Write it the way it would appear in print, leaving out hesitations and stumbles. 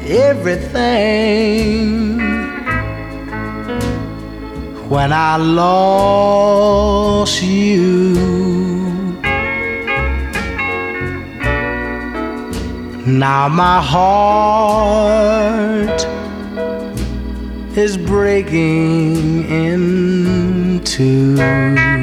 everything when I lost you. Now my heart is breaking in two.